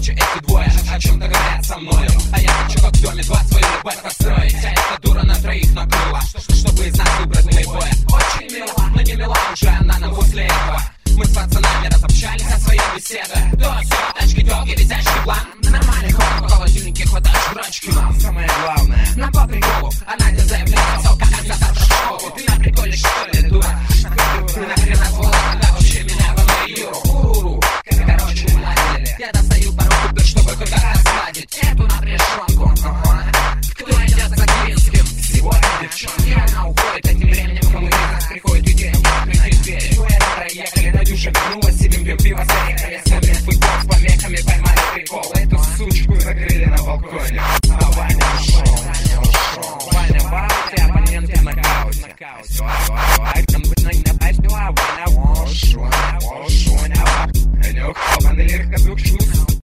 ночи эти двое о чем-то говорят со мною, а я хочу как в доме два свою любовь построить. А эта дура на троих накрыла, чтобы из нас выбрать плейбоя. Очень мило, но не мила уже она нам после этого. Мы с пацанами разобщались о своей беседе. То все, тачки, телки, висящий план. Нормальный ход, в холодильнике хватает жрачки нам. Самое главное, нам по приколу, она не заявляет высоко, когда завтра в школу. Ты на приколе, что ли, дура? Ты нахрена звала, когда вообще меня в мою Юру? Короче, уладили, я достаю пару купюр, чтобы куда-то сладить эту напряженку. Кто идет за Киринским? Сегодня девчонки, она уходит этим временем, кому из приходит идея, открыть дверь. Проехали, Надюша вернулась, сидим, пьем пиво с орехами, смотрим футбол с помехами, поймали прикол. Эту сучку закрыли на балконе.